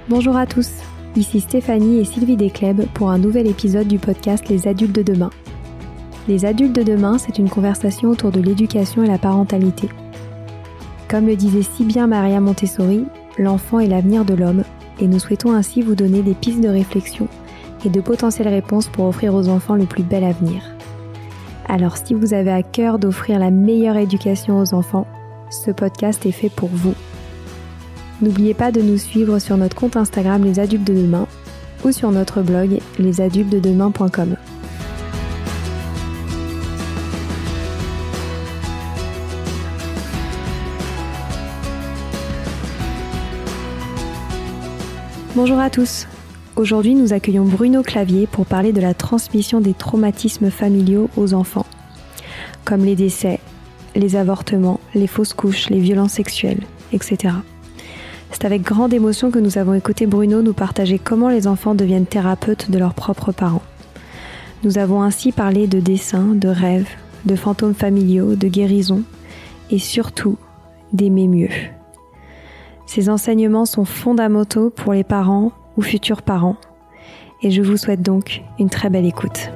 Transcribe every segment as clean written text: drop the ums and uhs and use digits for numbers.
Bonjour à tous, ici Stéphanie et Sylvie Desclèbes pour un nouvel épisode du podcast Les Adultes de demain. Les Adultes de demain, c'est une conversation autour de l'éducation et la parentalité. Comme le disait si bien Maria Montessori, l'enfant est l'avenir de l'homme et nous souhaitons ainsi vous donner des pistes de réflexion et de potentielles réponses pour offrir aux enfants le plus bel avenir. Alors si vous avez à cœur d'offrir la meilleure éducation aux enfants, ce podcast est fait pour vous. N'oubliez pas de nous suivre sur notre compte Instagram Les Adultes de Demain ou sur notre blog lesadultesdedemain.com. Bonjour à tous. Aujourd'hui, nous accueillons Bruno Clavier pour parler de la transmission des traumatismes familiaux aux enfants, comme les décès, les avortements, les fausses couches, les violences sexuelles, etc. C'est avec grande émotion que nous avons écouté Bruno nous partager comment les enfants deviennent thérapeutes de leurs propres parents. Nous avons ainsi parlé de dessins, de rêves, de fantômes familiaux, de guérison et surtout d'aimer mieux. Ces enseignements sont fondamentaux pour les parents ou futurs parents et je vous souhaite donc une très belle écoute.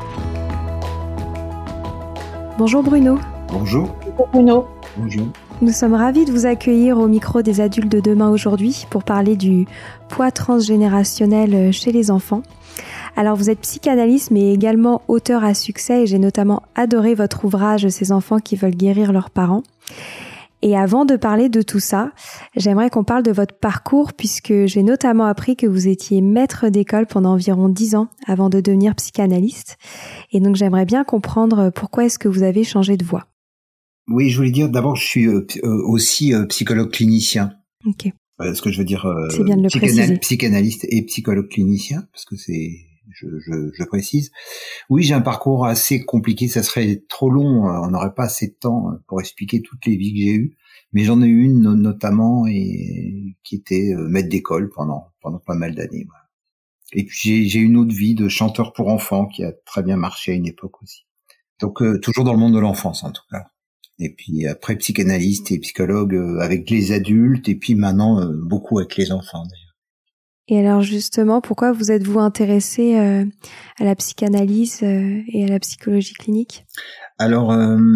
Bonjour Bruno. Bonjour. Bonjour Bruno. Bonjour. Nous sommes ravis de vous accueillir au micro des Adultes de demain aujourd'hui pour parler du poids transgénérationnel chez les enfants. Alors vous êtes psychanalyste mais également auteur à succès et j'ai notamment adoré votre ouvrage Ces enfants qui veulent guérir leurs parents. Et avant de parler de tout ça, j'aimerais qu'on parle de votre parcours puisque j'ai notamment appris que vous étiez maître d'école pendant environ 10 ans avant de devenir psychanalyste. Et donc j'aimerais bien comprendre pourquoi est-ce que vous avez changé de voie. Oui, je voulais dire d'abord je suis aussi psychologue clinicien. Ok. Ce que je veux dire c'est bien de le préciser. Psychanalyste et psychologue clinicien parce que c'est je précise. Oui, j'ai un parcours assez compliqué, ça serait trop long, on n'aurait pas assez de temps pour expliquer toutes les vies que j'ai eues, mais j'en ai eu une notamment et qui était maître d'école pendant pas mal d'années. Voilà. Et puis j'ai une autre vie de chanteur pour enfants qui a très bien marché à une époque aussi. Donc toujours dans le monde de l'enfance en tout cas. Et puis après psychanalyste et psychologue avec les adultes et puis maintenant beaucoup avec les enfants d'ailleurs. Et alors justement, pourquoi vous êtes-vous intéressé à la psychanalyse et à la psychologie clinique ? Alors,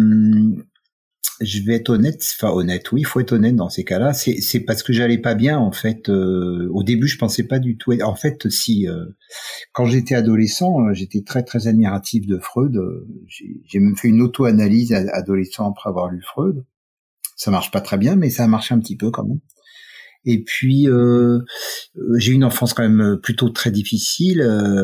je vais être honnête, oui, il faut être honnête dans ces cas-là. C'est parce que j'allais pas bien en fait. Au début, je pensais pas du tout. En fait, quand j'étais adolescent, j'étais très très admiratif de Freud. J'ai même fait une auto-analyse adolescent après avoir lu Freud. Ça marche pas très bien, mais ça a marché un petit peu quand même. Et puis j'ai eu une enfance quand même plutôt très difficile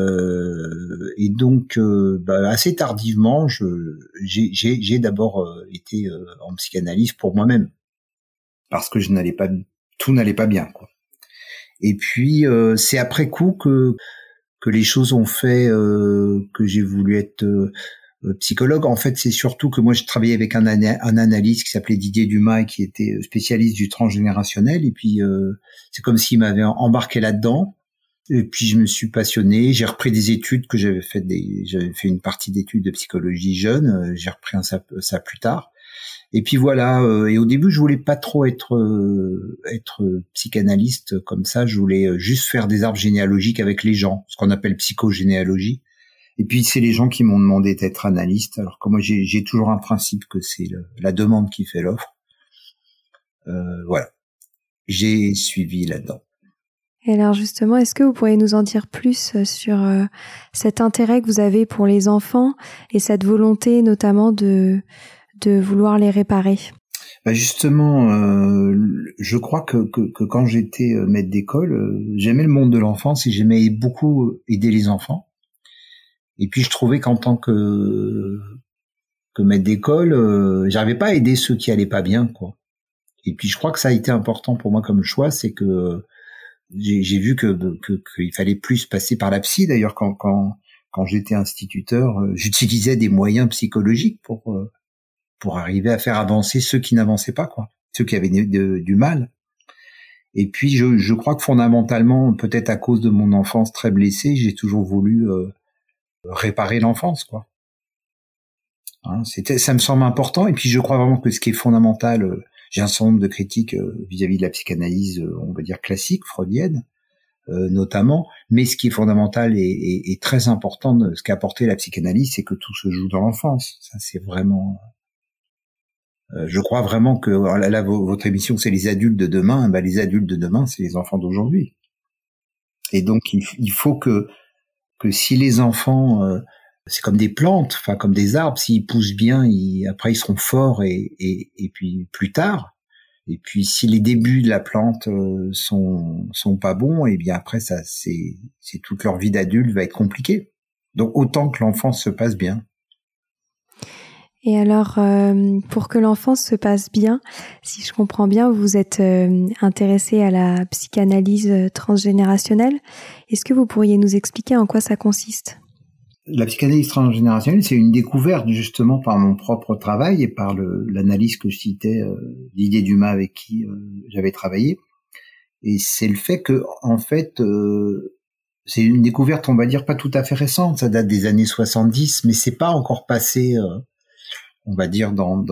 et donc assez tardivement j'ai d'abord été en psychanalyse pour moi-même parce que tout n'allait pas bien quoi. Et puis c'est après coup que les choses ont fait que j'ai voulu être psychologue. En fait, c'est surtout que moi, je travaillais avec un analyste qui s'appelait Didier Dumas et qui était spécialiste du transgénérationnel. Et puis, c'est comme s'il m'avait embarqué là-dedans. Et puis, je me suis passionné. J'ai repris des études que j'avais fait une partie d'études de psychologie jeune. J'ai repris ça plus tard. Et puis voilà. Et au début, je voulais pas trop être psychanalyste comme ça. Je voulais juste faire des arbres généalogiques avec les gens, ce qu'on appelle psychogénéalogie. Et puis c'est les gens qui m'ont demandé d'être analyste, alors que moi j'ai toujours un principe que c'est la demande qui fait l'offre. Voilà, j'ai suivi là-dedans. Et alors justement, est-ce que vous pourriez nous en dire plus sur cet intérêt que vous avez pour les enfants et cette volonté notamment de vouloir les réparer ? Justement, je crois que quand j'étais maître d'école, j'aimais le monde de l'enfance et j'aimais beaucoup aider les enfants. Et puis je trouvais qu'en tant que maître d'école, j'arrivais pas à aider ceux qui allaient pas bien, quoi. Et puis je crois que ça a été important pour moi comme choix, c'est que j'ai vu qu'il fallait plus passer par la psy. D'ailleurs, quand j'étais instituteur, j'utilisais des moyens psychologiques pour arriver à faire avancer ceux qui n'avançaient pas, quoi, ceux qui avaient du mal. Et puis je crois que fondamentalement, peut-être à cause de mon enfance très blessée, j'ai toujours voulu réparer l'enfance, quoi. Hein, ça me semble important. Et puis je crois vraiment que ce qui est fondamental, j'ai un certain nombre de critiques vis-à-vis de la psychanalyse, on va dire classique, freudienne, notamment. Mais ce qui est fondamental et très important, ce qu'a apporté la psychanalyse, c'est que tout se joue dans l'enfance. Ça, c'est vraiment... je crois vraiment que là, votre émission, c'est les adultes de demain. Ben, les adultes de demain, c'est les enfants d'aujourd'hui. Et donc, il faut que si les enfants, c'est comme des plantes, enfin comme des arbres, s'ils poussent bien, après ils seront forts et puis plus tard. Et puis si les débuts de la plante sont pas bons, et bien après ça, c'est toute leur vie d'adulte va être compliquée. Donc autant que l'enfance se passe bien. Et alors, pour que l'enfance se passe bien, si je comprends bien, vous êtes intéressé à la psychanalyse transgénérationnelle. Est-ce que vous pourriez nous expliquer en quoi ça consiste ? La psychanalyse transgénérationnelle, c'est une découverte justement par mon propre travail et par l'analyse que je citais, l'idée d'Humain avec qui j'avais travaillé. Et c'est le fait que, en fait, c'est une découverte, on va dire, pas tout à fait récente. Ça date des années 70, mais c'est pas encore passé... on va dire dans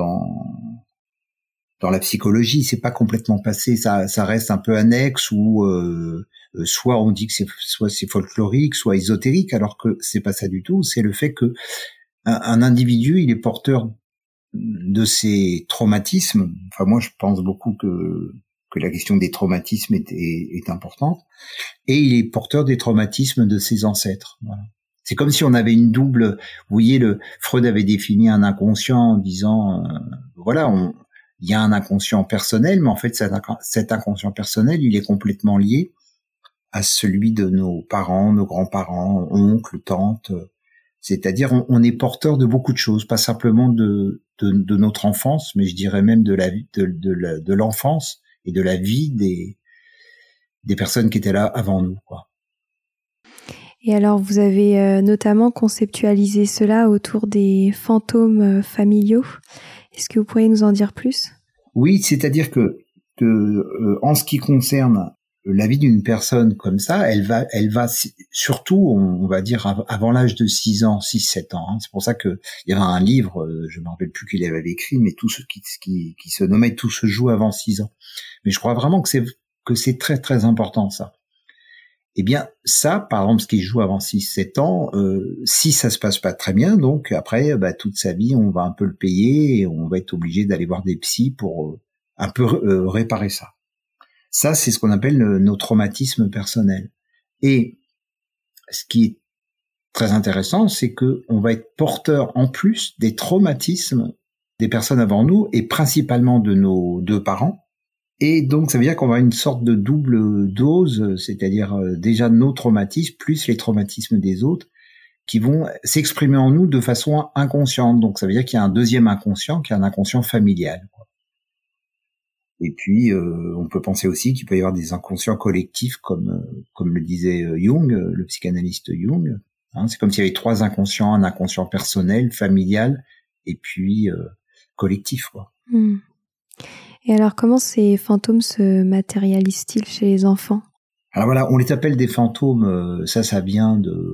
la psychologie, c'est pas complètement passé, ça reste un peu annexe ou soit on dit que c'est folklorique, soit ésotérique, alors que c'est pas ça du tout. C'est le fait que un individu, il est porteur de ses traumatismes. Enfin, moi, je pense beaucoup que la question des traumatismes est importante, et il est porteur des traumatismes de ses ancêtres. Voilà. C'est comme si on avait une double... Vous voyez, Freud avait défini un inconscient en disant, il y a un inconscient personnel, mais en fait, cet inconscient personnel, il est complètement lié à celui de nos parents, nos grands-parents, oncles, tantes. C'est-à-dire, on est porteur de beaucoup de choses, pas simplement de notre enfance, mais je dirais même de l'enfance et de la vie des personnes qui étaient là avant nous, quoi. Et alors, vous avez notamment conceptualisé cela autour des fantômes familiaux. Est-ce que vous pourriez nous en dire plus ? Oui, c'est-à-dire que en ce qui concerne la vie d'une personne comme ça, elle va surtout, on va dire, avant l'âge de 6 ans, 6-7 ans. Hein. C'est pour ça que il y avait un livre, je me rappelle plus qui l'avait écrit, mais tout ce qui se nommait Tout se joue avant 6 ans. Mais je crois vraiment que c'est très très important ça. Eh bien, ça, par exemple, ce qui joue avant 6-7 ans, si ça se passe pas très bien, donc après, toute sa vie, on va un peu le payer et on va être obligé d'aller voir des psys pour un peu réparer ça. Ça, c'est ce qu'on appelle nos traumatismes personnels. Et ce qui est très intéressant, c'est que on va être porteur en plus des traumatismes des personnes avant nous et principalement de nos 2 parents. Et donc, ça veut dire qu'on va avoir une sorte de double dose, c'est-à-dire déjà nos traumatismes plus les traumatismes des autres qui vont s'exprimer en nous de façon inconsciente. Donc, ça veut dire qu'il y a un deuxième inconscient qui est un inconscient familial. Et puis, on peut penser aussi qu'il peut y avoir des inconscients collectifs comme le disait Jung, le psychanalyste Jung. Hein, c'est comme s'il y avait 3 inconscients, un inconscient personnel, familial et puis collectif, quoi. Mmh. Et alors, comment ces fantômes se matérialisent-ils chez les enfants ? Alors voilà, on les appelle des fantômes. Ça vient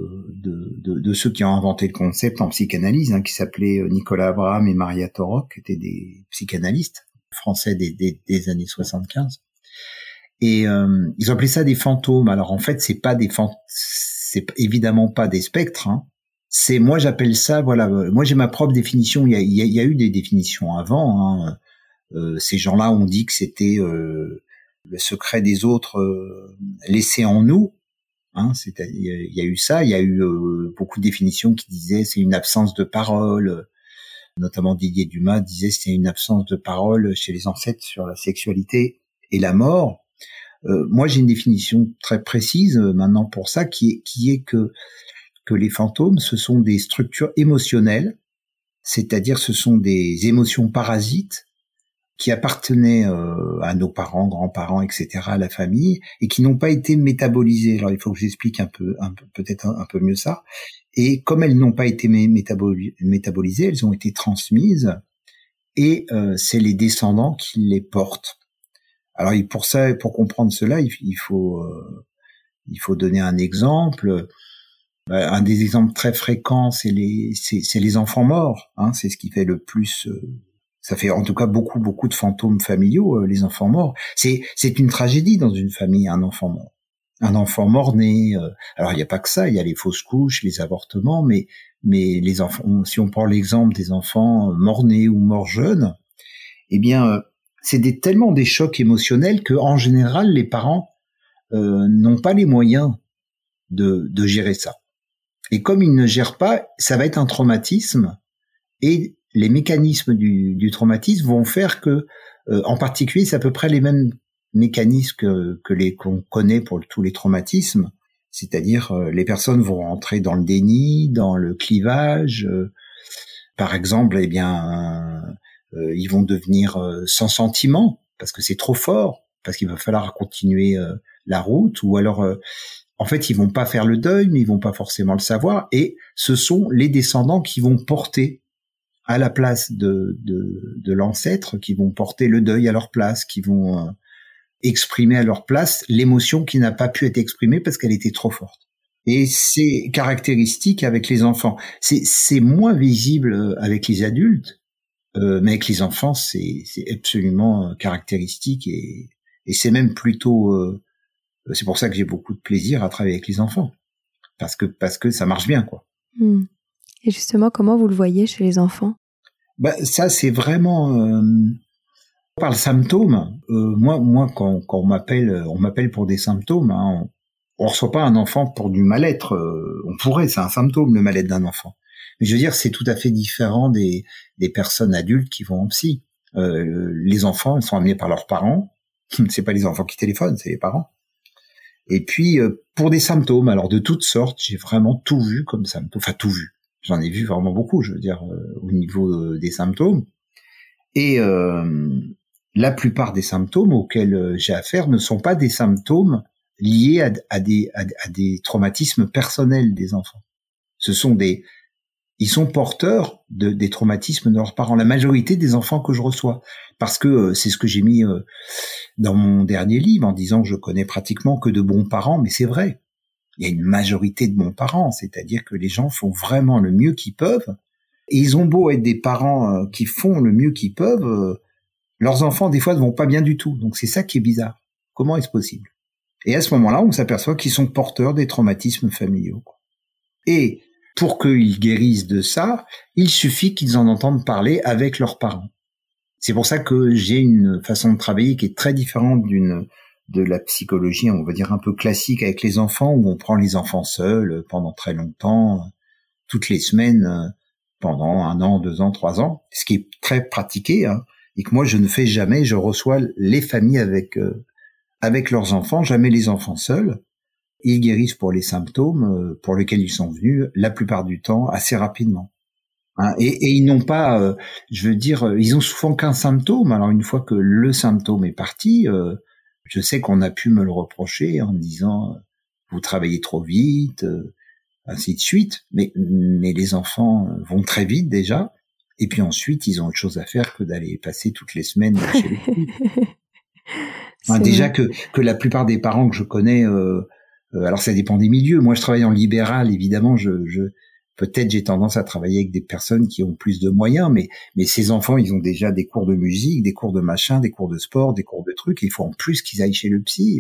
de ceux qui ont inventé le concept en psychanalyse, hein, qui s'appelaient Nicolas Abraham et Maria Torok, qui étaient des psychanalystes français des années 75. Et ils ont appelé ça des fantômes. Alors en fait, c'est évidemment pas des spectres. Hein. Moi j'appelle ça, voilà. Moi j'ai ma propre définition. Il y a eu des définitions avant. Hein. Ces gens-là ont dit que c'était le secret des autres laissé en nous. Hein, il y a eu ça. Il y a eu beaucoup de définitions qui disaient c'est une absence de parole. Notamment Didier Dumas disait c'est une absence de parole chez les ancêtres sur la sexualité et la mort. Moi j'ai une définition très précise maintenant pour ça qui est que les fantômes ce sont des structures émotionnelles, c'est-à-dire ce sont des émotions parasites qui appartenaient à nos parents, grands-parents, etc., à la famille, et qui n'ont pas été métabolisées. Alors il faut que j'explique peut-être un peu mieux ça. Et comme elles n'ont pas été métabolisées, elles ont été transmises, et c'est les descendants qui les portent. Alors pour comprendre cela, il faut donner un exemple. Un des exemples très fréquents, c'est les enfants morts. Hein, c'est ce qui fait le plus. Ça fait en tout cas beaucoup de fantômes familiaux, les enfants morts. C'est une tragédie dans une famille, un enfant mort. un enfant mort-né. Alors il n'y a pas que ça, il y a les fausses couches, les avortements, mais les enfants, si on prend l'exemple des enfants mort-nés ou morts-jeunes, eh bien c'est tellement des chocs émotionnels que en général les parents n'ont pas les moyens de gérer ça. Et comme ils ne gèrent pas, ça va être un traumatisme, et les mécanismes du traumatisme vont faire que, en particulier, c'est à peu près les mêmes mécanismes qu'on connaît pour tous les traumatismes, c'est-à-dire les personnes vont rentrer dans le déni, dans le clivage, par exemple, eh bien, ils vont devenir sans sentiment parce que c'est trop fort, parce qu'il va falloir continuer la route, ou alors en fait, ils vont pas faire le deuil, mais ils vont pas forcément le savoir, et ce sont les descendants qui vont porter à la place de l'ancêtre, qui vont porter le deuil à leur place, qui vont exprimer à leur place l'émotion qui n'a pas pu être exprimée parce qu'elle était trop forte. Et c'est caractéristique avec les enfants. C'est moins visible avec les adultes, mais avec les enfants, c'est absolument caractéristique, et c'est même plutôt... c'est pour ça que j'ai beaucoup de plaisir à travailler avec les enfants, parce que ça marche bien, quoi. Et justement, comment vous le voyez chez les enfants ? Ça, c'est vraiment par le symptôme. Moi, quand on m'appelle pour des symptômes. Hein, on reçoit pas un enfant pour du mal-être. On pourrait, c'est un symptôme, le mal-être d'un enfant. Mais je veux dire, c'est tout à fait différent des personnes adultes qui vont en psy. Les enfants, ils sont amenés par leurs parents. C'est pas les enfants qui téléphonent, c'est les parents. Et puis, pour des symptômes, alors de toutes sortes, j'ai vraiment tout vu comme symptômes. Enfin, tout vu. J'en ai vu vraiment beaucoup, je veux dire, au niveau des symptômes. Et la plupart des symptômes auxquels j'ai affaire ne sont pas des symptômes liés à des traumatismes personnels des enfants. Ils sont porteurs des traumatismes de leurs parents. La majorité des enfants que je reçois, parce que c'est ce que j'ai mis dans mon dernier livre en disant que je connais pratiquement que de bons parents, mais c'est vrai. Il y a une majorité de bons parents, c'est-à-dire que les gens font vraiment le mieux qu'ils peuvent. Et ils ont beau être des parents qui font le mieux qu'ils peuvent, leurs enfants des fois ne vont pas bien du tout. Donc c'est ça qui est bizarre. Comment est-ce possible ? Et à ce moment-là, on s'aperçoit qu'ils sont porteurs des traumatismes familiaux. Et pour qu'ils guérissent de ça, il suffit qu'ils en entendent parler avec leurs parents. C'est pour ça que j'ai une façon de travailler qui est très différente de la psychologie, on va dire un peu classique avec les enfants, où on prend les enfants seuls pendant très longtemps, toutes les semaines, pendant 1 an, 2 ans, 3 ans, ce qui est très pratiqué, hein, et que moi je ne fais jamais. Je reçois les familles avec leurs enfants, jamais les enfants seuls. Ils guérissent pour les symptômes pour lesquels ils sont venus, la plupart du temps assez rapidement. Hein, et ils n'ont pas, je veux dire, ils ont souvent qu'un symptôme. Alors une fois que le symptôme est parti, je sais qu'on a pu me le reprocher en me disant vous travaillez trop vite, ainsi de suite. Mais les enfants vont très vite déjà, et puis ensuite ils ont autre chose à faire que d'aller passer toutes les semaines chez les psy. Hein, déjà que la plupart des parents que je connais, alors ça dépend des milieux. Moi je travaille en libéral, évidemment, peut-être j'ai tendance à travailler avec des personnes qui ont plus de moyens, mais ces enfants, ils ont déjà des cours de musique, des cours de machin, des cours de sport, des cours de trucs, et il faut en plus qu'ils aillent chez le psy.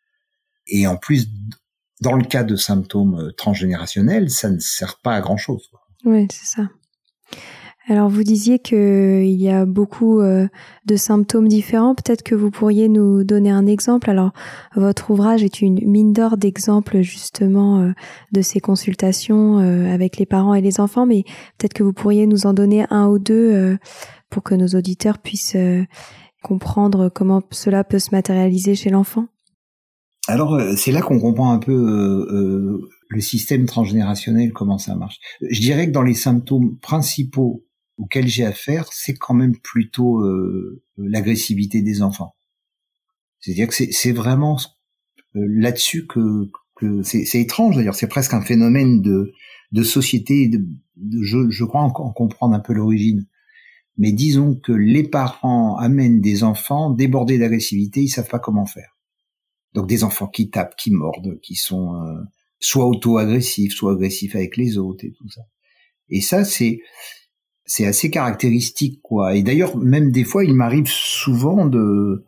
Et en plus, dans le cas de symptômes transgénérationnels, ça ne sert pas à grand-chose. Oui, c'est ça. Alors, vous disiez qu'il y a beaucoup de symptômes différents. Peut-être que vous pourriez nous donner un exemple. Alors, votre ouvrage est une mine d'or d'exemples justement de ces consultations avec les parents et les enfants, mais peut-être que vous pourriez nous en donner 1 ou 2 pour que nos auditeurs puissent comprendre comment cela peut se matérialiser chez l'enfant. Alors, c'est là qu'on comprend un peu le système transgénérationnel, comment ça marche. Je dirais que dans les symptômes principaux auxquels j'ai affaire, c'est quand même plutôt l'agressivité des enfants. C'est-à-dire que c'est vraiment là-dessus que c'est étrange d'ailleurs, c'est presque un phénomène de société, je crois en comprendre un peu l'origine. Mais disons que les parents amènent des enfants débordés d'agressivité, ils savent pas comment faire. Donc des enfants qui tapent, qui mordent, qui sont soit auto-agressifs, soit agressifs avec les autres et tout ça. Et ça, c'est assez caractéristique, quoi. Et d'ailleurs, même des fois, il m'arrive souvent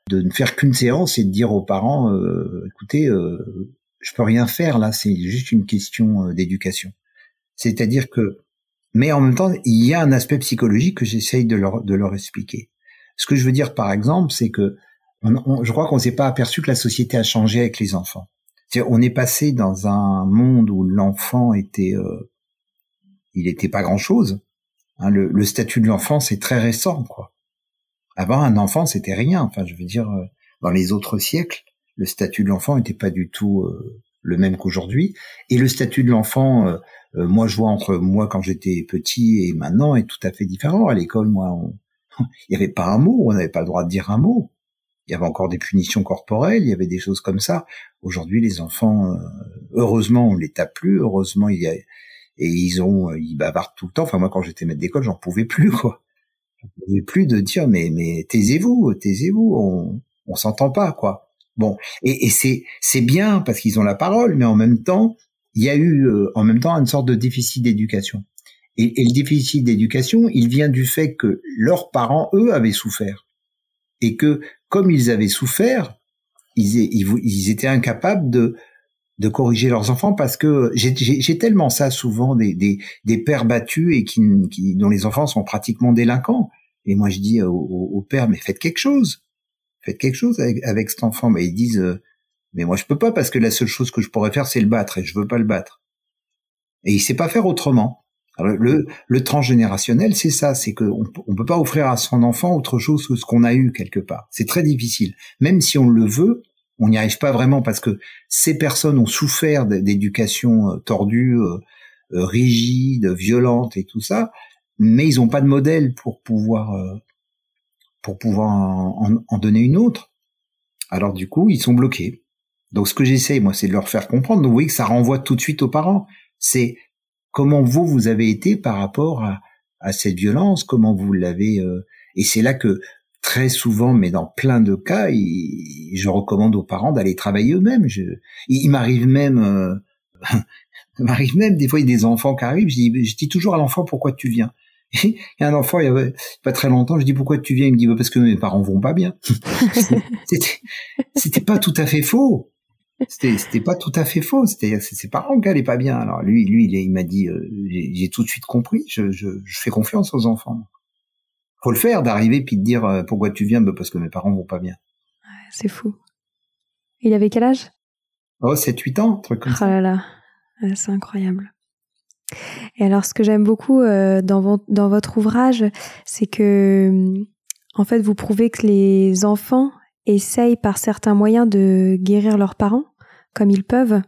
de ne faire qu'une séance et de dire aux parents, écoutez, je peux rien faire là, c'est juste une question d'éducation. C'est-à-dire que, mais en même temps, il y a un aspect psychologique que j'essaye de leur expliquer. Ce que je veux dire, par exemple, c'est que je crois qu'on s'est pas aperçu que la société a changé avec les enfants. C'est-à-dire, on est passé dans un monde où l'enfant était, il était pas grand-chose. Hein, le statut de l'enfant, c'est très récent, quoi. Avant, un enfant, c'était rien. Enfin, je veux dire, dans les autres siècles, le statut de l'enfant n'était pas du tout le même qu'aujourd'hui. Et le statut de l'enfant, moi, je vois entre moi quand j'étais petit et maintenant, est tout à fait différent. À l'école, moi, il y avait pas un mot, on n'avait pas le droit de dire un mot. Il y avait encore des punitions corporelles, il y avait des choses comme ça. Aujourd'hui, les enfants, heureusement, on les tape plus. Heureusement, ils bavardent tout le temps. Enfin, moi, quand j'étais maître d'école, j'en pouvais plus, quoi. J'en pouvais plus de dire, mais taisez-vous, on s'entend pas, quoi. Bon, et c'est bien parce qu'ils ont la parole, mais en même temps, il y a eu en même temps une sorte de déficit d'éducation. Et le déficit d'éducation, il vient du fait que leurs parents, eux, avaient souffert. Et que, comme ils avaient souffert, ils étaient incapables de corriger leurs enfants parce que j'ai tellement ça souvent des pères battus et dont les enfants sont pratiquement délinquants. Et moi, je dis aux pères, mais faites quelque chose avec cet enfant. Mais ils disent, mais moi, je peux pas parce que la seule chose que je pourrais faire, c'est le battre et je veux pas le battre. Et il sait pas faire autrement. Alors, le transgénérationnel, c'est ça, c'est qu'on peut pas offrir à son enfant autre chose que ce qu'on a eu quelque part. C'est très difficile. Même si on le veut, on n'y arrive pas vraiment parce que ces personnes ont souffert d'éducation tordue, rigide, violente et tout ça, mais ils ont pas de modèle pour pouvoir en donner une autre. Alors du coup, ils sont bloqués. Donc ce que j'essaie, moi, c'est de leur faire comprendre. Donc vous voyez que ça renvoie tout de suite aux parents. C'est comment vous avez été par rapport à cette violence, comment vous l'avez... et c'est là que très souvent, mais dans plein de cas, je recommande aux parents d'aller travailler eux-mêmes. Il m'arrive même... des fois, il y a des enfants qui arrivent, je dis toujours à l'enfant, pourquoi tu viens? Il y a un enfant, il y avait pas très longtemps, je dis, pourquoi tu viens? Il me dit, parce que mes parents vont pas bien. C'était pas tout à fait faux. C'était pas tout à fait faux. C'est ses parents qui allaient pas bien. Alors lui, il m'a dit, j'ai tout de suite compris. Je fais confiance aux enfants. Faut le faire, d'arriver puis de dire pourquoi tu viens, parce que mes parents vont pas bien. C'est fou. Il avait quel âge? 7-8 ans, un truc comme ça. Oh là là, c'est incroyable. Et alors, ce que j'aime beaucoup dans votre ouvrage, c'est que, en fait, vous prouvez que les enfants essayent par certains moyens de guérir leurs parents, comme ils peuvent.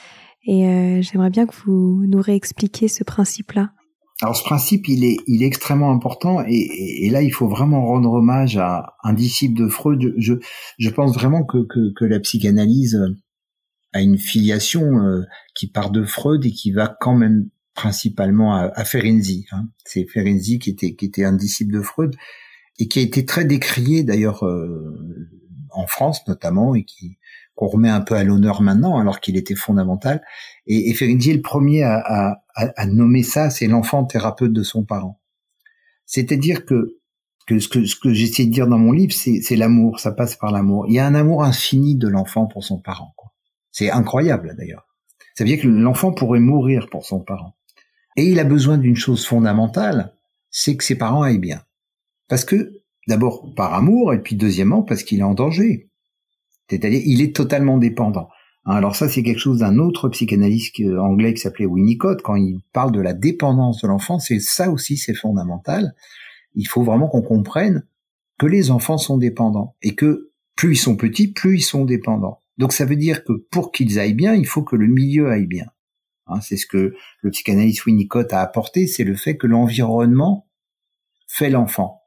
Et j'aimerais bien que vous nous réexpliquiez ce principe-là. Alors ce principe, il est extrêmement important et là, il faut vraiment rendre hommage à un disciple de Freud. Je pense vraiment que la psychanalyse a une filiation qui part de Freud et qui va quand même principalement à Ferenczi. Hein. C'est Ferenczi qui était un disciple de Freud et qui a été très décrié d'ailleurs en France notamment et qu'on remet un peu à l'honneur maintenant alors qu'il était fondamental. Et Ferenczi est le premier à nommer ça, c'est l'enfant thérapeute de son parent. C'est-à-dire que ce que j'essaie de dire dans mon livre, c'est l'amour, ça passe par l'amour. Il y a un amour infini de l'enfant pour son parent, quoi. C'est incroyable d'ailleurs. Ça veut dire que l'enfant pourrait mourir pour son parent. Et il a besoin d'une chose fondamentale, c'est que ses parents aillent bien. Parce que, d'abord, par amour, et puis deuxièmement, parce qu'il est en danger. C'est-à-dire, il est totalement dépendant. Alors ça, c'est quelque chose d'un autre psychanalyste anglais qui s'appelait Winnicott. Quand il parle de la dépendance de l'enfant, c'est ça aussi, c'est fondamental. Il faut vraiment qu'on comprenne que les enfants sont dépendants. Et que plus ils sont petits, plus ils sont dépendants. Donc ça veut dire que pour qu'ils aillent bien, il faut que le milieu aille bien. Hein, c'est ce que le psychanalyste Winnicott a apporté, c'est le fait que l'environnement fait l'enfant.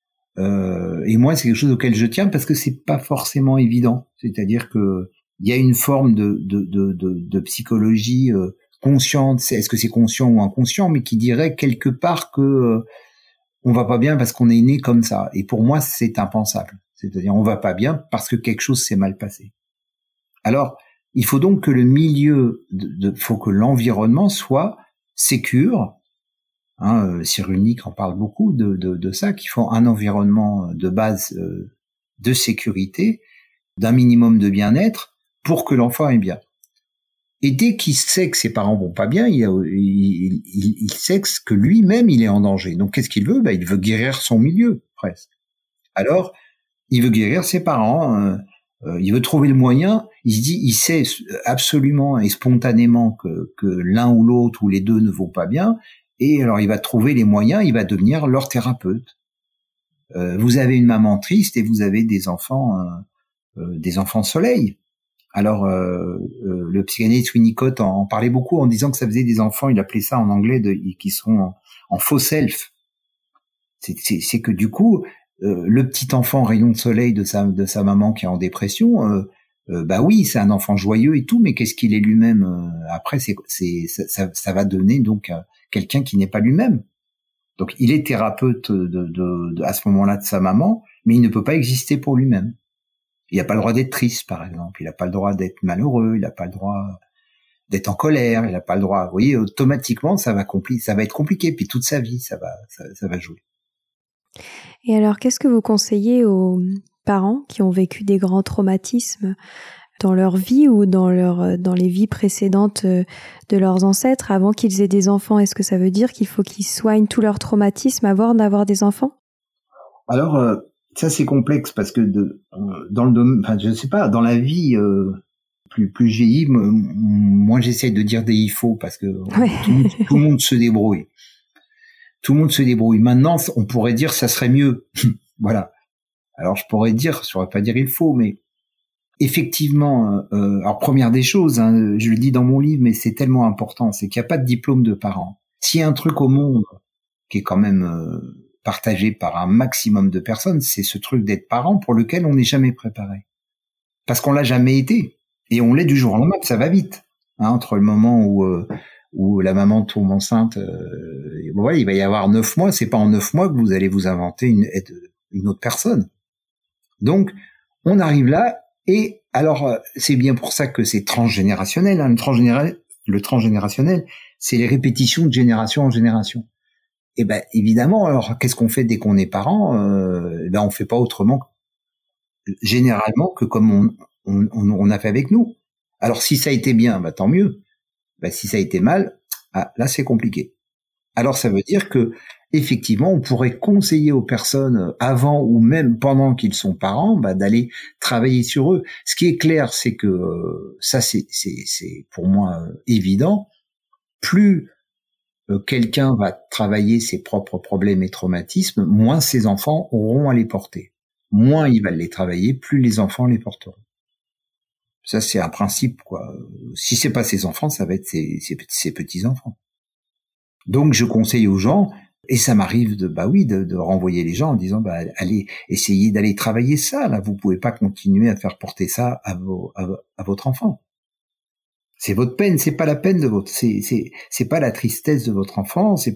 Et moi, c'est quelque chose auquel je tiens parce que c'est pas forcément évident. C'est-à-dire que il y a une forme de psychologie consciente. Est-ce que c'est conscient ou inconscient, mais qui dirait quelque part que on va pas bien parce qu'on est né comme ça. Et pour moi, c'est impensable. C'est-à-dire, on va pas bien parce que quelque chose s'est mal passé. Alors, il faut donc que le milieu, faut que l'environnement soit sécure. Hein, Cyrulnik en parle beaucoup de ça, qu'il faut un environnement de base de sécurité, d'un minimum de bien-être pour que l'enfant aille bien. Et dès qu'il sait que ses parents vont pas bien, il sait que lui-même il est en danger. Donc qu'est-ce qu'il veut ? Il veut guérir son milieu, presque. Alors, il veut guérir ses parents, il veut trouver le moyen, il sait absolument et spontanément que l'un ou l'autre ou les deux ne vont pas bien, et alors il va trouver les moyens, il va devenir leur thérapeute. Vous avez une maman triste et vous avez des enfants soleil. Alors, le psychanalyste Winnicott en parlait beaucoup en disant que ça faisait des enfants, il appelait ça en anglais, qui sont en faux self. C'est que du coup, le petit enfant rayon de soleil de sa maman qui est en dépression, oui, c'est un enfant joyeux et tout, mais qu'est-ce qu'il est lui-même après, ça va donner donc quelqu'un qui n'est pas lui-même. Donc, il est thérapeute à ce moment-là de sa maman, mais il ne peut pas exister pour lui-même. Il n'a pas le droit d'être triste, par exemple. Il n'a pas le droit d'être malheureux. Il n'a pas le droit d'être en colère. Il n'a pas le droit. Vous voyez, automatiquement, ça va être compliqué. Puis toute sa vie, ça va jouer. Et alors, qu'est-ce que vous conseillez aux parents qui ont vécu des grands traumatismes dans leur vie ou dans les vies précédentes de leurs ancêtres avant qu'ils aient des enfants? Est-ce que ça veut dire qu'il faut qu'ils soignent tous leurs traumatismes avant d'avoir des enfants? Alors, ça c'est complexe parce que dans le domaine, je sais pas, dans la vie plus vieillie, moi j'essaie de dire des il faut parce que tout le monde se débrouille. Tout le monde se débrouille. Maintenant, on pourrait dire ça serait mieux. Voilà. Alors je pourrais pas dire il faut, mais effectivement, alors première des choses, je le dis dans mon livre, mais c'est tellement important, c'est qu'il n'y a pas de diplôme de parent. S'il y a un truc au monde qui est quand même partagé par un maximum de personnes, c'est ce truc d'être parent pour lequel on n'est jamais préparé. Parce qu'on l'a jamais été. Et on l'est du jour au lendemain, ça va vite. Entre le moment où la maman tombe enceinte, il va y avoir 9 mois, c'est pas en 9 mois que vous allez vous inventer une autre personne. Donc, on arrive là, et alors, c'est bien pour ça que c'est transgénérationnel. Le transgénérationnel, c'est les répétitions de génération en génération. Et évidemment, alors qu'est-ce qu'on fait dès qu'on est parent ? On fait pas autrement généralement que comme on a fait avec nous. Alors si ça a été bien, tant mieux. Si ça a été mal, là c'est compliqué. Alors ça veut dire que effectivement, on pourrait conseiller aux personnes avant ou même pendant qu'ils sont parents, d'aller travailler sur eux. Ce qui est clair, c'est que ça c'est pour moi évident. Plus quelqu'un va travailler ses propres problèmes et traumatismes, moins ses enfants auront à les porter. Moins il va les travailler, plus les enfants les porteront. Ça, c'est un principe, quoi. Si c'est pas ses enfants, ça va être ses petits-enfants. Donc, je conseille aux gens, et ça m'arrive de renvoyer les gens en disant, allez, essayez d'aller travailler ça, là. Vous pouvez pas continuer à faire porter ça à votre enfant. C'est votre peine, c'est pas la peine de votre, c'est pas la tristesse de votre enfant, c'est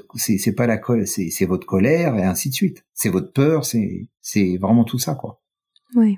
votre colère et ainsi de suite. C'est votre peur, c'est vraiment tout ça, quoi. Oui.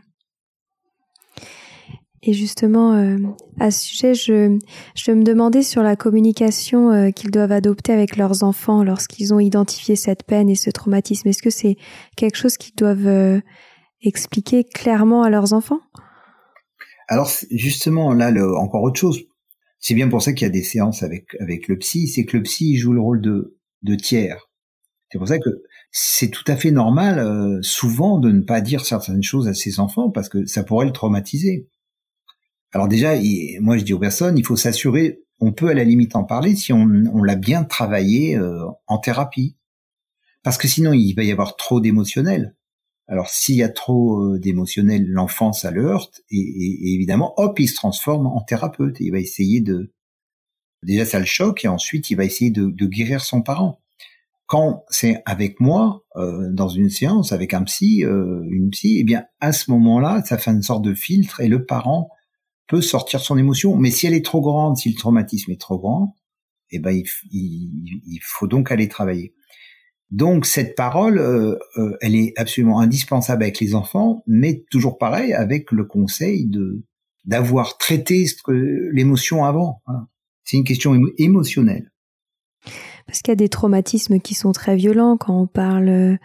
Et justement, à ce sujet, je me demandais sur la communication qu'ils doivent adopter avec leurs enfants lorsqu'ils ont identifié cette peine et ce traumatisme. Est-ce que c'est quelque chose qu'ils doivent expliquer clairement à leurs enfants ? Alors justement, là, encore autre chose. C'est bien pour ça qu'il y a des séances avec le psy, c'est que le psy joue le rôle de tiers. C'est pour ça que c'est tout à fait normal, souvent, de ne pas dire certaines choses à ses enfants parce que ça pourrait le traumatiser. Alors déjà, moi je dis aux personnes, il faut s'assurer, on peut à la limite en parler si on l'a bien travaillé en thérapie. Parce que sinon, il va y avoir trop d'émotionnel. Alors s'il y a trop d'émotionnel, l'enfant, ça le heurte, et évidemment, hop, il se transforme en thérapeute, et il va essayer déjà ça le choque, et ensuite il va essayer de guérir son parent. Quand c'est avec moi, dans une séance, avec un psy, une psy, eh bien à ce moment-là, ça fait une sorte de filtre, et le parent peut sortir son émotion. Mais si elle est trop grande, si le traumatisme est trop grand, eh ben il faut donc aller travailler. Donc cette parole, elle est absolument indispensable avec les enfants, mais toujours pareil avec le conseil d'avoir traité l'émotion avant. Voilà. C'est une question émotionnelle. Parce qu'il y a des traumatismes qui sont très violents quand on parle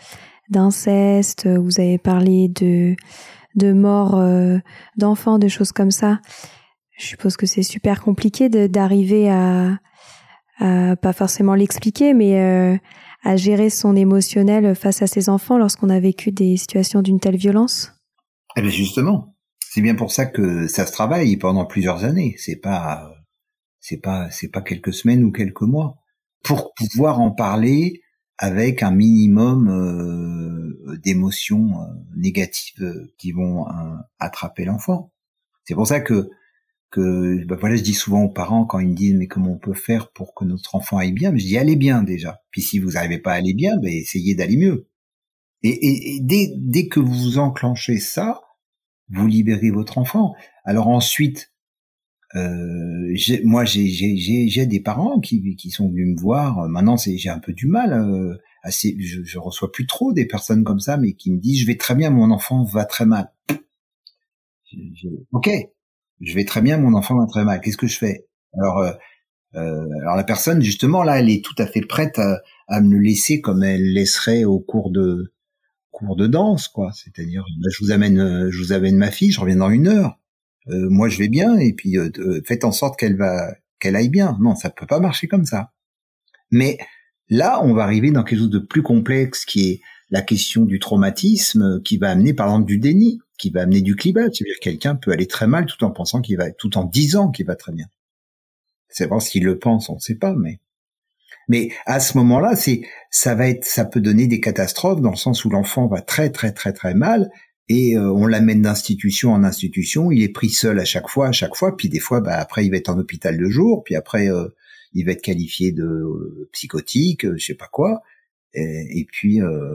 d'inceste, vous avez parlé de mort d'enfants, de choses comme ça. Je suppose que c'est super compliqué d'arriver à pas forcément l'expliquer, mais à gérer son émotionnel face à ses enfants lorsqu'on a vécu des situations d'une telle violence. Eh bien justement, c'est bien pour ça que ça se travaille pendant plusieurs années. C'est pas quelques semaines ou quelques mois, pour pouvoir en parler avec un minimum d'émotions négatives qui vont attraper l'enfant. C'est pour ça que voilà, je dis souvent aux parents quand ils me disent mais comment on peut faire pour que notre enfant aille bien, mais je dis allez bien déjà. Puis si vous n'arrivez pas à aller bien, ben essayez d'aller mieux. Et dès que vous enclenchez ça, vous libérez votre enfant. Alors ensuite, j'ai des parents qui sont venus me voir. Maintenant, j'ai un peu du mal. Je reçois plus trop des personnes comme ça, mais qui me disent je vais très bien, mon enfant va très mal. Ok, je vais très bien, mon enfant va très mal. Qu'est-ce que je fais? Alors la personne justement là, elle est tout à fait prête à me le laisser comme elle laisserait au cours de danse, quoi. C'est-à-dire, je vous amène ma fille, je reviens dans 1 heure. Moi, je vais bien, et puis faites en sorte qu'elle aille bien. Non, ça peut pas marcher comme ça. Mais là, on va arriver dans quelque chose de plus complexe, qui est la question du traumatisme, qui va amener, par exemple, du déni, qui va amener du clivage. C'est-à-dire, quelqu'un peut aller très mal tout en disant qu'il va très bien. C'est vrai, s'il le pense, on ne sait pas, mais à ce moment-là, ça peut donner des catastrophes dans le sens où l'enfant va très très très très mal et on l'amène d'institution en institution, il est pris seul à chaque fois, puis des fois, après il va être en hôpital de jour, puis après il va être qualifié de psychotique, je sais pas quoi, et puis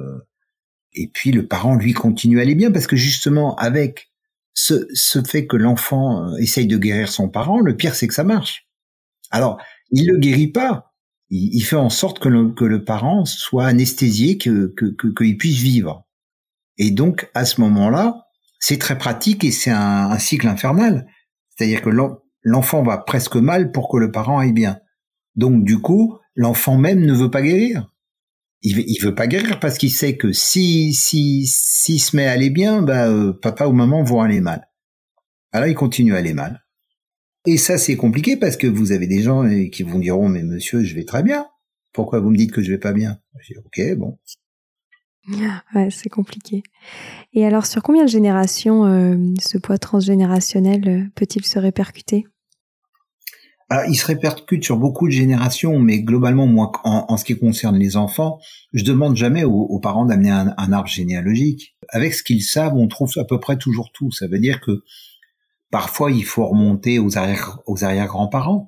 le parent lui continue à aller bien parce que justement avec ce fait que l'enfant essaye de guérir son parent, le pire c'est que ça marche. Alors il le guérit pas. Il fait en sorte que le parent soit anesthésié, qu'il puisse vivre. Et donc, à ce moment-là, c'est très pratique et c'est un cycle infernal. C'est-à-dire que l'enfant va presque mal pour que le parent aille bien. Donc, du coup, l'enfant même ne veut pas guérir. Il veut pas guérir parce qu'il sait que s'il se met à aller bien, papa ou maman vont aller mal. Alors, il continue à aller mal. Et ça, c'est compliqué parce que vous avez des gens qui vous diront « Mais monsieur, je vais très bien. Pourquoi vous me dites que je vais pas bien ?» Je dis « Ok, bon. » Ouais, c'est compliqué. Et alors, sur combien de générations ce poids transgénérationnel peut-il se répercuter? Alors, il se répercute sur beaucoup de générations, mais globalement, moi, en ce qui concerne les enfants, je demande jamais aux parents d'amener un arbre généalogique. Avec ce qu'ils savent, on trouve à peu près toujours tout. Ça veut dire que parfois, il faut remonter aux arrière-grands-parents.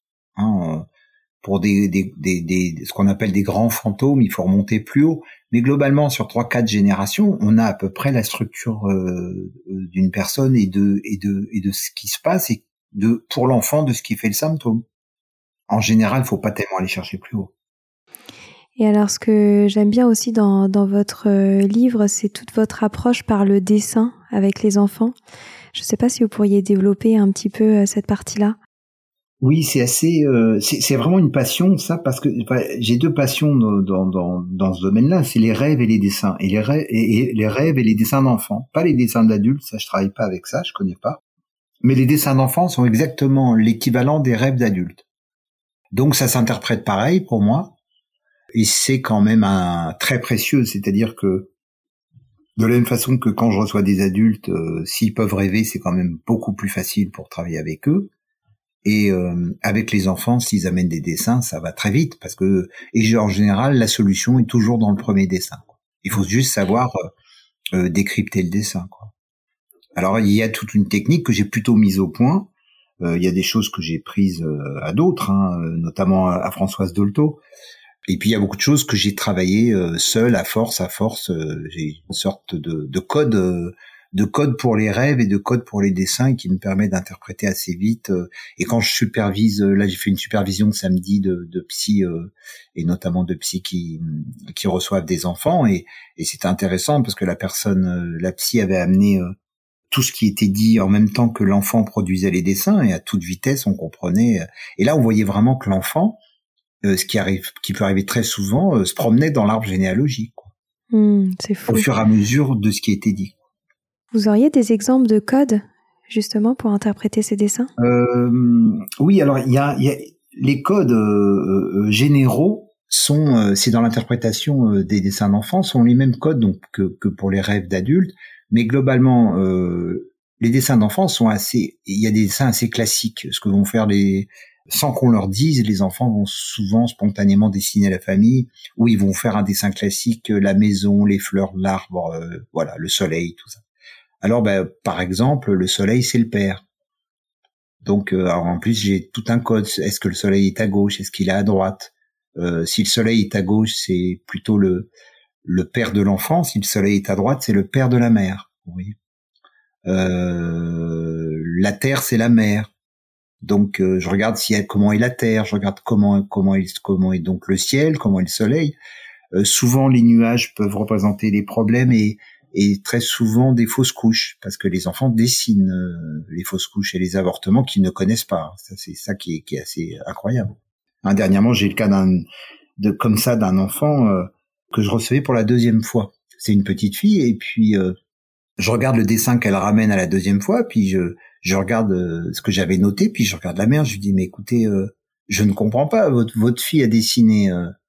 Pour ce qu'on appelle des grands fantômes, il faut remonter plus haut. Mais globalement, sur 3-4 générations, on a à peu près la structure d'une personne et de ce qui se passe et pour l'enfant de ce qui fait le symptôme. En général, il faut pas tellement aller chercher plus haut. Et alors, ce que j'aime bien aussi dans votre livre, c'est toute votre approche par le dessin avec les enfants. Je ne sais pas si vous pourriez développer un petit peu cette partie-là. Oui, c'est assez, c'est vraiment une passion, ça, parce que j'ai 2 passions dans ce domaine-là, c'est les rêves et les dessins, et les rêves et les dessins d'enfants, pas les dessins d'adultes, ça je travaille pas avec ça, je connais pas, mais les dessins d'enfants sont exactement l'équivalent des rêves d'adultes. Donc ça s'interprète pareil pour moi, et c'est quand même très précieux, c'est-à-dire que de la même façon que quand je reçois des adultes, s'ils peuvent rêver, c'est quand même beaucoup plus facile pour travailler avec eux. Et avec les enfants, s'ils amènent des dessins, ça va très vite parce que en général, la solution est toujours dans le premier dessin. Il faut juste savoir décrypter le dessin, quoi. Alors il y a toute une technique que j'ai plutôt mise au point. Il y a des choses que j'ai prises à d'autres, notamment à Françoise Dolto. Et puis il y a beaucoup de choses que j'ai travaillé seul à force. J'ai une sorte de code pour les rêves et de code pour les dessins qui me permet d'interpréter assez vite. Et quand je supervise, là j'ai fait une supervision samedi de psy et notamment de psy qui reçoivent des enfants et c'était intéressant parce que la psy avait amené tout ce qui était dit en même temps que l'enfant produisait les dessins et à toute vitesse on comprenait. Et là on voyait vraiment que l'enfant, qui peut arriver très souvent, se promenait dans l'arbre généalogique, quoi. C'est fou. Au fur et à mesure de ce qui a été dit. Vous auriez des exemples de codes, justement, pour interpréter ces dessins? Oui, alors il y a les codes généraux sont, c'est dans l'interprétation des dessins d'enfants, sont les mêmes codes donc que pour les rêves d'adultes, mais globalement les dessins d'enfants sont assez, il y a des dessins assez classiques, ce que vont faire sans qu'on leur dise, les enfants vont souvent spontanément dessiner la famille, ou ils vont faire un dessin classique, la maison, les fleurs, l'arbre, voilà, le soleil, tout ça. Alors, par exemple, le soleil, c'est le père. Donc, alors en plus, j'ai tout un code. Est-ce que le soleil est à gauche? Est-ce qu'il est à droite? Si le soleil est à gauche, c'est plutôt le père de l'enfant. Si le soleil est à droite, c'est le père de la mère. Oui. La terre, c'est la mère. Donc, je regarde comment est la terre. Je regarde comment est donc le ciel, comment est le soleil. Souvent, les nuages peuvent représenter des problèmes et très souvent des fausses couches, parce que les enfants dessinent les fausses couches et les avortements qu'ils ne connaissent pas. Ça, c'est ça qui est assez incroyable. Dernièrement, j'ai le cas comme ça d'un enfant que je recevais pour la deuxième fois. C'est une petite fille et puis je regarde le dessin qu'elle ramène à la deuxième fois, puis je regarde ce que j'avais noté, puis je regarde la mère, je lui dis mais écoutez, je ne comprends pas, votre fille a dessiné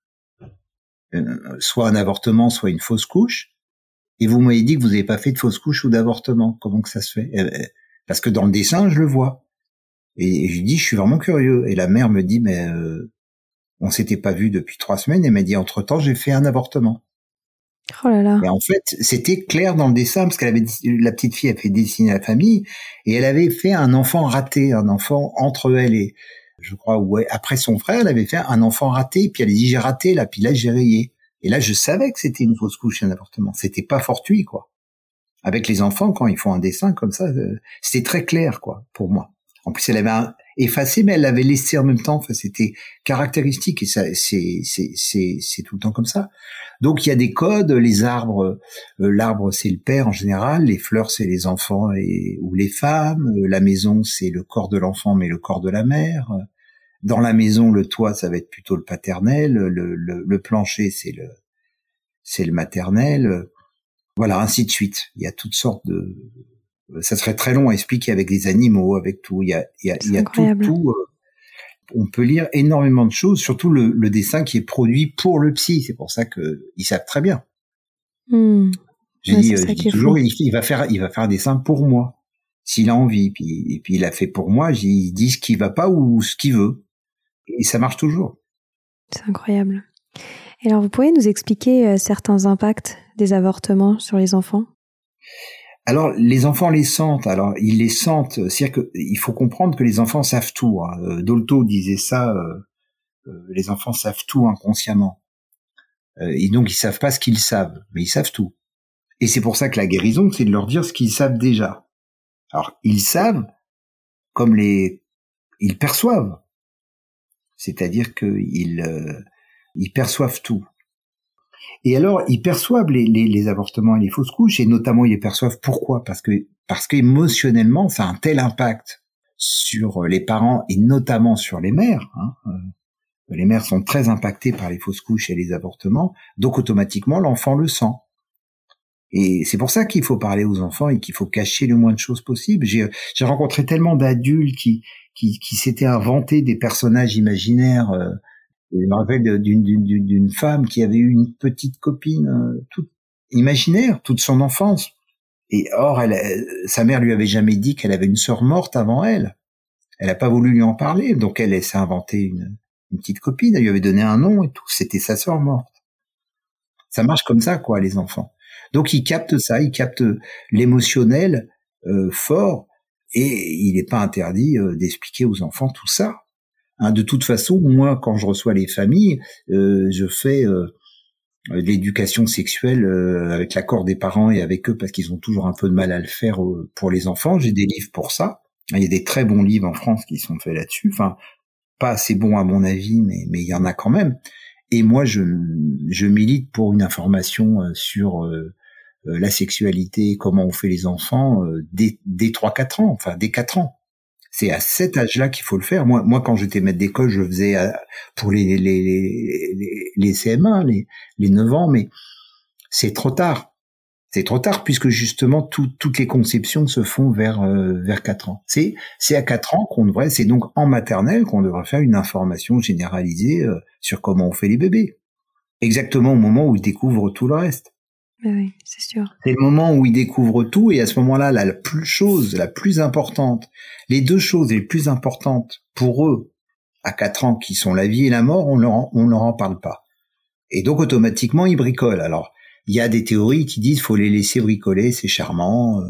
soit un avortement, soit une fausse couche. Et vous m'avez dit que vous n'avez pas fait de fausse couche ou d'avortement. Comment que ça se fait? Parce que dans le dessin, je le vois. Et je lui dis, je suis vraiment curieux. Et la mère me dit, mais on s'était pas vu depuis 3 semaines. Et m'a dit, entre-temps, j'ai fait un avortement. Oh là là. Et en fait, c'était clair dans le dessin, parce la petite fille a fait dessiner la famille, et elle avait fait un enfant raté, un enfant entre elle et, je crois, ouais, après son frère, elle avait fait un enfant raté, puis elle a dit, j'ai raté, là, puis là, j'ai rayé. Et là, je savais que c'était une fausse couche et un avortement. C'était pas fortuit, quoi. Avec les enfants, quand ils font un dessin comme ça, c'était très clair, quoi, pour moi. En plus, elle avait effacé, mais elle l'avait laissé en même temps. Enfin, c'était caractéristique et ça, c'est tout le temps comme ça. Donc, il y a des codes. Les arbres, l'arbre, c'est le père en général. Les fleurs, c'est les enfants ou les femmes. La maison, c'est le corps de l'enfant, mais le corps de la mère. Dans la maison, le toit, ça va être plutôt le paternel. Le plancher, c'est le maternel. Voilà, ainsi de suite. Il y a toutes sortes de. Ça serait très long à expliquer avec des animaux, avec tout. Il y a tout. On peut lire énormément de choses, surtout le dessin qui est produit pour le psy. C'est pour ça que ils savent très bien. Je dis toujours, il va faire un dessin pour moi, s'il a envie. Et puis il a fait pour moi. Il dit ce qui va pas ou ce qu'il veut. Et ça marche toujours. C'est incroyable. Et alors, vous pouvez nous expliquer certains impacts des avortements sur les enfants? Alors, les enfants les sentent. Alors, ils les sentent. C'est-à-dire qu'il faut comprendre que les enfants savent tout. Dolto disait ça. Les enfants savent tout inconsciemment. Et donc, ils savent pas ce qu'ils savent, mais ils savent tout. Et c'est pour ça que la guérison, c'est de leur dire ce qu'ils savent déjà. Alors, ils savent comme ils perçoivent. C'est-à-dire qu'ils perçoivent tout. Et alors, ils perçoivent les avortements et les fausses couches, et notamment, ils les perçoivent pourquoi? Parce qu'émotionnellement, ça a un tel impact sur les parents, et notamment sur les mères. Les mères sont très impactées par les fausses couches et les avortements, donc automatiquement, l'enfant le sent. Et c'est pour ça qu'il faut parler aux enfants et qu'il faut cacher le moins de choses possible. J'ai rencontré tellement d'adultes qui s'étaient inventés des personnages imaginaires. Je me rappelle d'une femme qui avait eu une petite copine toute imaginaire toute son enfance. Et or, sa mère lui avait jamais dit qu'elle avait une sœur morte avant elle. Elle n'a pas voulu lui en parler, donc elle s'est inventée une petite copine. Elle lui avait donné un nom et tout. C'était sa sœur morte. Ça marche comme ça, quoi, les enfants. Donc ils captent ça, ils captent l'émotionnel fort, et il n'est pas interdit d'expliquer aux enfants tout ça. De toute façon, moi, quand je reçois les familles, je fais de l'éducation sexuelle avec l'accord des parents et avec eux, parce qu'ils ont toujours un peu de mal à le faire pour les enfants. J'ai des livres pour ça. Il y a des très bons livres en France qui sont faits là-dessus. Enfin, pas assez bons à mon avis, mais il y en a quand même. Et moi, je milite pour une information sur la sexualité, comment on fait les enfants dès 3-4 ans, enfin dès 4 ans. C'est à cet âge-là qu'il faut le faire. Moi, quand j'étais maître d'école, je faisais pour les CM1, les 9 ans, mais c'est trop tard. C'est trop tard puisque justement toutes les conceptions se font vers 4 ans. C'est à 4 ans c'est donc en maternelle qu'on devrait faire une information généralisée sur comment on fait les bébés. Exactement au moment où ils découvrent tout le reste. Oui, c'est sûr. C'est le moment où ils découvrent tout et à ce moment-là, la plus importante, les 2 choses les plus importantes pour eux à 4 ans qui sont la vie et la mort, on leur en parle pas. Et donc automatiquement, ils bricolent. Alors, il y a des théories qui disent faut les laisser bricoler, c'est charmant.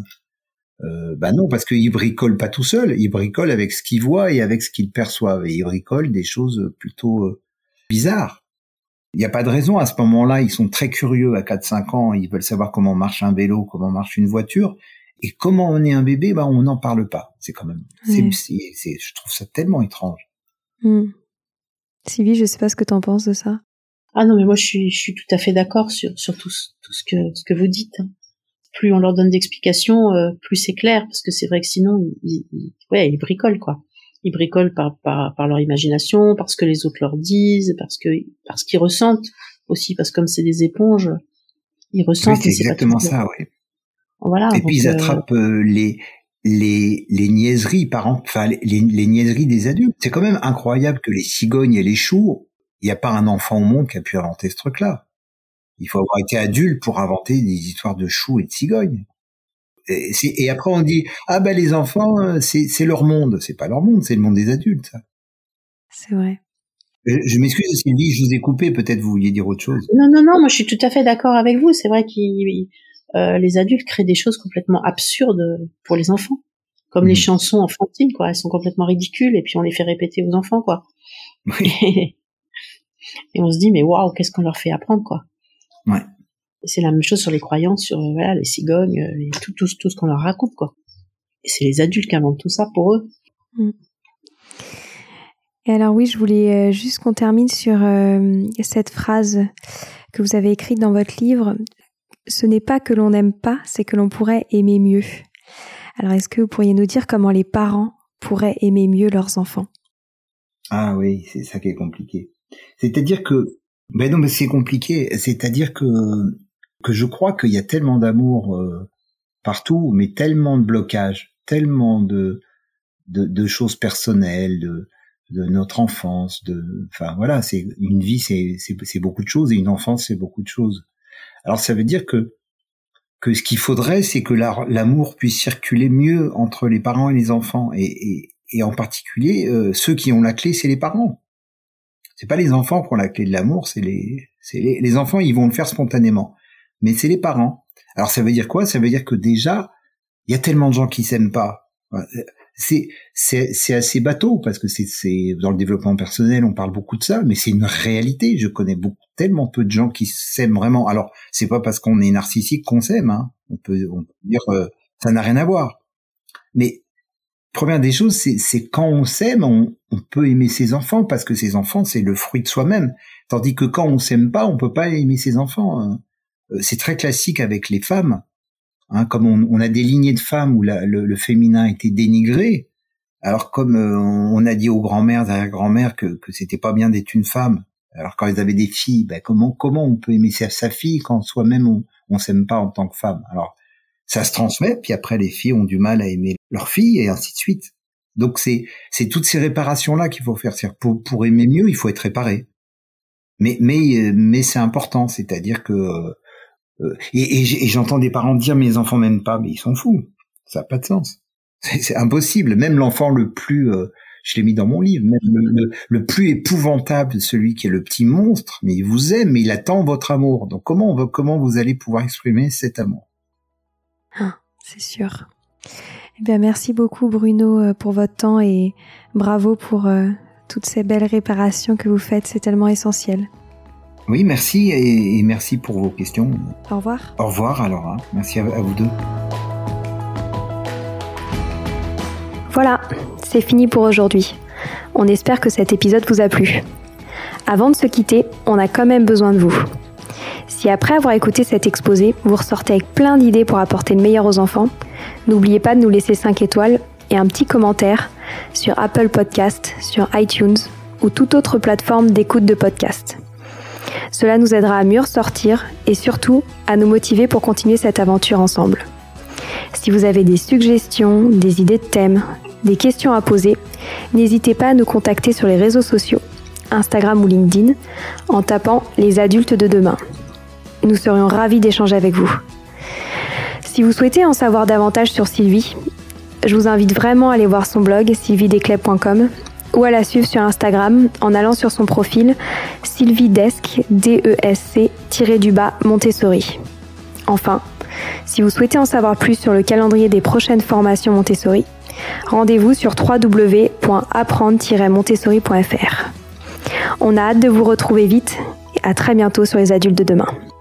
Non, parce qu'ils bricolent pas tout seuls, ils bricolent avec ce qu'ils voient et avec ce qu'ils perçoivent. Et ils bricolent des choses plutôt bizarres. Il n'y a pas de raison, à ce moment-là, ils sont très curieux à 4-5 ans, ils veulent savoir comment marche un vélo, comment marche une voiture. Et comment on est un bébé, on n'en parle pas. C'est quand même, je trouve ça tellement étrange. Sylvie, je sais pas ce que t'en penses de ça. Ah non, mais moi je suis tout à fait d'accord sur tout ce que vous dites. Plus on leur donne d'explications, plus c'est clair, parce que c'est vrai que sinon ils bricolent quoi. Ils bricolent par leur imagination, par ce que les autres leur disent, par ce qu'ils ressentent aussi, parce que comme c'est des éponges, ils ressentent. Oui, c'est exactement ça, oui. Voilà. Et puis ils attrapent les niaiseries les niaiseries des adultes. C'est quand même incroyable que les cigognes et les choux, il n'y a pas un enfant au monde qui a pu inventer ce truc-là. Il faut avoir été adulte pour inventer des histoires de choux et de cigognes. Et après on dit les enfants c'est leur monde. C'est pas leur monde, c'est le monde des adultes. Ça. C'est vrai. Je m'excuse Sylvie, je vous ai coupé. Peut-être vous vouliez dire autre chose. Non, moi je suis tout à fait d'accord avec vous. C'est vrai que les adultes créent des choses complètement absurdes pour les enfants, comme les chansons enfantines quoi. Elles sont complètement ridicules et puis on les fait répéter aux enfants quoi. Oui. Et on se dit mais waouh, qu'est-ce qu'on leur fait apprendre quoi. Ouais. Et c'est la même chose sur les croyances, sur les cigognes, tout ce qu'on leur raconte quoi. Et c'est les adultes qui inventent tout ça pour eux. Et alors oui, je voulais juste qu'on termine sur cette phrase que vous avez écrite dans votre livre. Ce n'est pas que l'on n'aime pas, c'est que l'on pourrait aimer mieux. Alors est-ce que vous pourriez nous dire comment les parents pourraient aimer mieux leurs enfants ? Ah oui, c'est ça qui est compliqué. C'est-à-dire que non, mais c'est compliqué. C'est-à-dire que je crois qu'il y a tellement d'amour partout, mais tellement de blocages, tellement de choses personnelles, de notre enfance, c'est une vie, c'est beaucoup de choses et une enfance, c'est beaucoup de choses. Alors ça veut dire que ce qu'il faudrait, c'est que l'amour puisse circuler mieux entre les parents et les enfants et en particulier ceux qui ont la clé, c'est les parents. C'est pas les enfants qui ont la clé de l'amour, c'est les enfants, ils vont le faire spontanément. Mais c'est les parents. Alors ça veut dire quoi ? Ça veut dire que déjà, il y a tellement de gens qui s'aiment pas. C'est assez bateau parce que c'est dans le développement personnel, on parle beaucoup de ça, mais c'est une réalité. Je connais tellement peu de gens qui s'aiment vraiment. Alors c'est pas parce qu'on est narcissique qu'on s'aime, hein. On peut dire ça n'a rien à voir. Mais première des choses, c'est quand on s'aime, on peut aimer ses enfants parce que ses enfants, c'est le fruit de soi-même. Tandis que quand on s'aime pas, on peut pas aimer ses enfants. C'est très classique avec les femmes. Hein, comme on a des lignées de femmes où le féminin était dénigré. Alors comme on a dit aux grands-mères, arrière-grand-mères que c'était pas bien d'être une femme. Alors quand ils avaient des filles, comment on peut aimer sa fille quand soi-même on s'aime pas en tant que femme. Alors ça se transmet, puis après les filles ont du mal à aimer leur fille et ainsi de suite. Donc c'est toutes ces réparations-là qu'il faut faire. Pour aimer mieux, il faut être réparé. Mais c'est important, c'est-à-dire que et j'entends des parents dire mes enfants m'aiment pas, mais ils s'en foutent. Ça n'a pas de sens. C'est impossible. Même l'enfant le plus, je l'ai mis dans mon livre, même le plus épouvantable, celui qui est le petit monstre, mais il vous aime, mais il attend votre amour. Donc comment vous allez pouvoir exprimer cet amour ? C'est sûr. Eh bien, merci beaucoup Bruno pour votre temps et bravo pour toutes ces belles réparations que vous faites. C'est tellement essentiel. Oui, merci et merci pour vos questions. Au revoir. Au revoir alors. Hein. Merci à vous deux. Voilà, c'est fini pour aujourd'hui. On espère que cet épisode vous a plu. Avant de se quitter, on a quand même besoin de vous. Si après avoir écouté cet exposé, vous ressortez avec plein d'idées pour apporter le meilleur aux enfants, n'oubliez pas de nous laisser 5 étoiles et un petit commentaire sur Apple Podcast, sur iTunes ou toute autre plateforme d'écoute de podcast. Cela nous aidera à mieux ressortir et surtout à nous motiver pour continuer cette aventure ensemble. Si vous avez des suggestions, des idées de thèmes, des questions à poser, n'hésitez pas à nous contacter sur les réseaux sociaux, Instagram ou LinkedIn, en tapant « Les adultes de demain ». Nous serions ravis d'échanger avec vous. Si vous souhaitez en savoir davantage sur Sylvie, je vous invite vraiment à aller voir son blog sylviedesclés.com ou à la suivre sur Instagram en allant sur son profil sylviedesc, Montessori. Enfin, si vous souhaitez en savoir plus sur le calendrier des prochaines formations Montessori, rendez-vous sur www.apprendre-montessori.fr. On a hâte de vous retrouver vite et à très bientôt sur les adultes de demain.